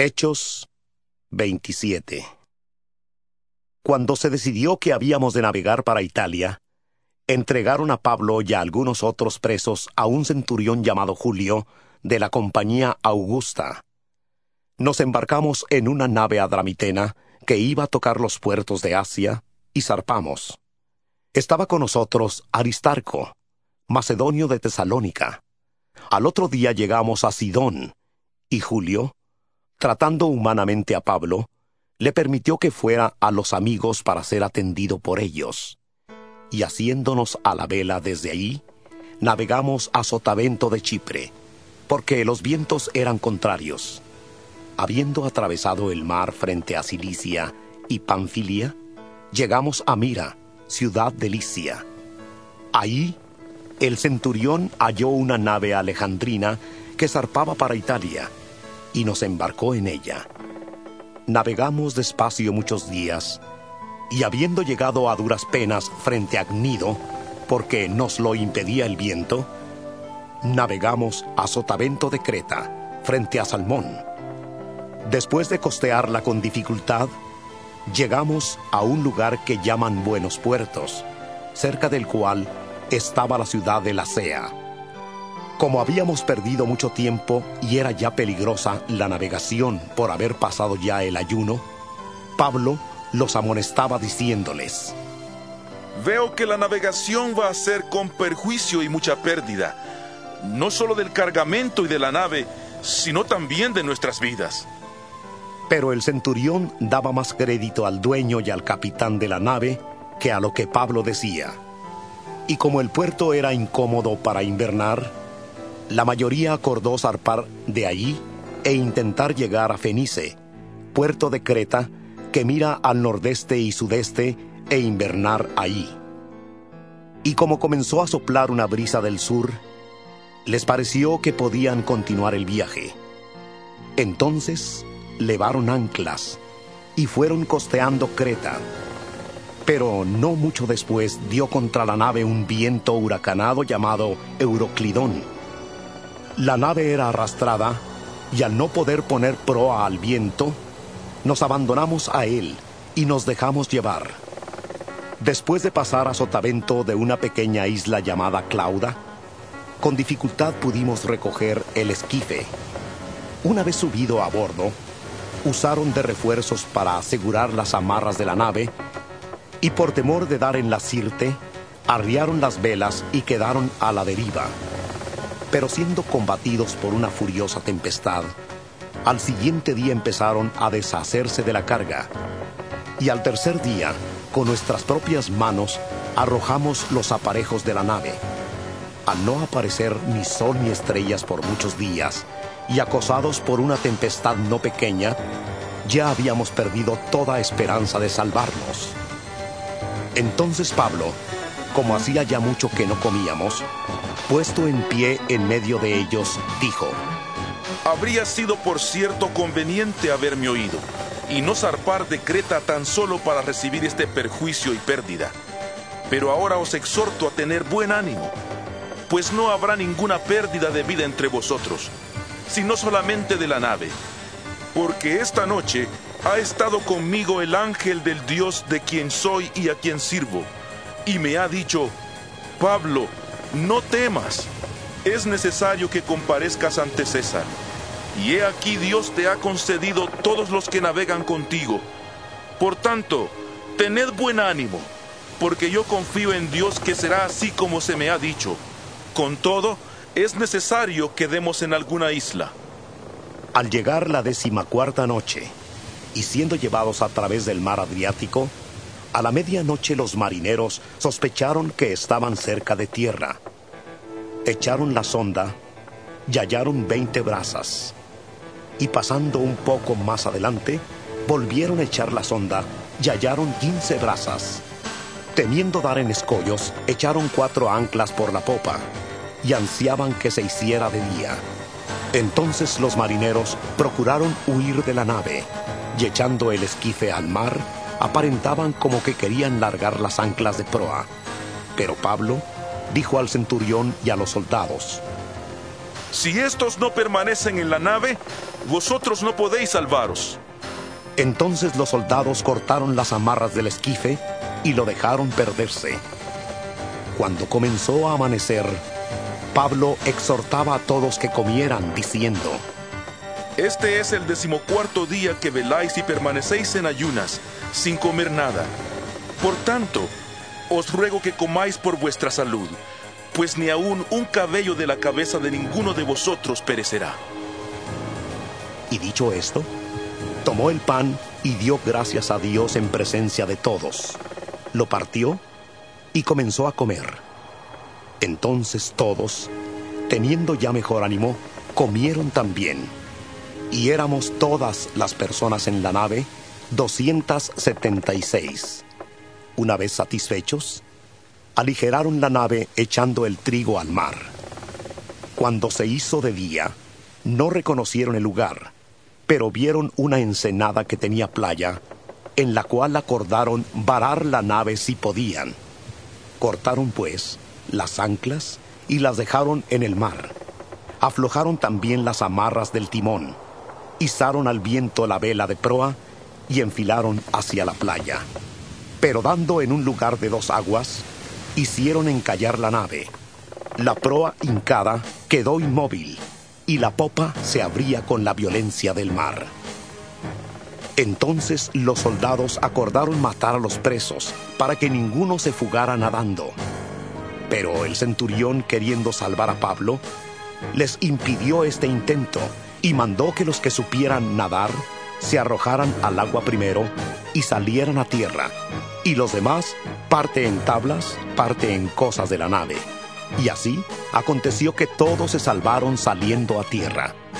Hechos 27. Cuando se decidió que habíamos de navegar para Italia, entregaron a Pablo y a algunos otros presos a un centurión llamado Julio, de la compañía Augusta. Nos embarcamos en una nave adramitena que iba a tocar los puertos de Asia, y zarpamos. Estaba con nosotros Aristarco, macedonio de Tesalónica. Al otro día llegamos a Sidón, y Julio, tratando humanamente a Pablo, le permitió que fuera a los amigos para ser atendido por ellos. Y haciéndonos a la vela desde ahí, navegamos a Sotavento de Chipre, porque los vientos eran contrarios. Habiendo atravesado el mar frente a Cilicia y Panfilia, llegamos a Mira, ciudad de Licia. Ahí, el centurión halló una nave alejandrina que zarpaba para Italia, y nos embarcó en ella. Navegamos despacio muchos días, y habiendo llegado a duras penas frente a Gnido, porque nos lo impedía el viento, navegamos a Sotavento de Creta, frente a Salmón. Después de costearla con dificultad, llegamos a un lugar que llaman Buenos Puertos, cerca del cual estaba la ciudad de Lasea. Como habíamos perdido mucho tiempo y era ya peligrosa la navegación por haber pasado ya el ayuno, Pablo los amonestaba diciéndoles: Veo que la navegación va a ser con perjuicio y mucha pérdida, no solo del cargamento y de la nave, sino también de nuestras vidas. Pero el centurión daba más crédito al dueño y al capitán de la nave que a lo que Pablo decía. Y como el puerto era incómodo para invernar, la mayoría acordó zarpar de allí e intentar llegar a Fenice, puerto de Creta, que mira al nordeste y sudeste, e invernar allí. Y como comenzó a soplar una brisa del sur, les pareció que podían continuar el viaje. Entonces levaron anclas y fueron costeando Creta. Pero no mucho después dio contra la nave un viento huracanado llamado Euroclidón. La nave era arrastrada, y al no poder poner proa al viento, nos abandonamos a él y nos dejamos llevar. Después de pasar a sotavento de una pequeña isla llamada Clauda, con dificultad pudimos recoger el esquife. Una vez subido a bordo, usaron de refuerzos para asegurar las amarras de la nave, y por temor de dar en la sirte, arriaron las velas y quedaron a la deriva. Pero siendo combatidos por una furiosa tempestad, al siguiente día empezaron a deshacerse de la carga, y al tercer día, con nuestras propias manos, arrojamos los aparejos de la nave. Al no aparecer ni sol ni estrellas por muchos días, y acosados por una tempestad no pequeña, ya habíamos perdido toda esperanza de salvarnos. Entonces Pablo, como hacía ya mucho que no comíamos, puesto en pie en medio de ellos, dijo: Habría sido por cierto conveniente haberme oído, y no zarpar de Creta tan solo para recibir este perjuicio y pérdida. Pero ahora os exhorto a tener buen ánimo, pues no habrá ninguna pérdida de vida entre vosotros, sino solamente de la nave. Porque esta noche ha estado conmigo el ángel del Dios de quien soy y a quien sirvo, y me ha dicho: Pablo, no temas, es necesario que comparezcas ante César. Y he aquí Dios te ha concedido todos los que navegan contigo. Por tanto, tened buen ánimo, porque yo confío en Dios que será así como se me ha dicho. Con todo, es necesario que demos en alguna isla. Al llegar la 14ª noche, y siendo llevados a través del mar Adriático, a la medianoche los marineros sospecharon que estaban cerca de tierra. Echaron la sonda y hallaron 20 brazas. Y pasando un poco más adelante, volvieron a echar la sonda y hallaron 15 brazas. Temiendo dar en escollos, echaron 4 anclas por la popa, y ansiaban que se hiciera de día. Entonces los marineros procuraron huir de la nave, y echando el esquife al mar, aparentaban como que querían largar las anclas de proa. Pero Pablo dijo al centurión y a los soldados: Si estos no permanecen en la nave, vosotros no podéis salvaros. Entonces los soldados cortaron las amarras del esquife y lo dejaron perderse. Cuando comenzó a amanecer, Pablo exhortaba a todos que comieran, diciendo: Este es el 14º día que veláis y permanecéis en ayunas, sin comer nada. Por tanto, os ruego que comáis por vuestra salud, pues ni aun un cabello de la cabeza de ninguno de vosotros perecerá. Y dicho esto, tomó el pan y dio gracias a Dios en presencia de todos. Lo partió y comenzó a comer. Entonces todos, teniendo ya mejor ánimo, comieron también. Y éramos todas las personas en la nave, 276. Una vez satisfechos, aligeraron la nave echando el trigo al mar. Cuando se hizo de día, no reconocieron el lugar, pero vieron una ensenada que tenía playa, en la cual acordaron varar la nave si podían. Cortaron pues las anclas y las dejaron en el mar. Aflojaron también las amarras del timón, izaron al viento la vela de proa y enfilaron hacia la playa. Pero dando en un lugar de 2 aguas, hicieron encallar la nave. La proa hincada quedó inmóvil y la popa se abría con la violencia del mar. Entonces los soldados acordaron matar a los presos para que ninguno se fugara nadando. Pero el centurión, queriendo salvar a Pablo, les impidió este intento y mandó que los que supieran nadar se arrojaran al agua primero y salieran a tierra, y los demás parte en tablas, parte en cosas de la nave. Y así aconteció que todos se salvaron saliendo a tierra.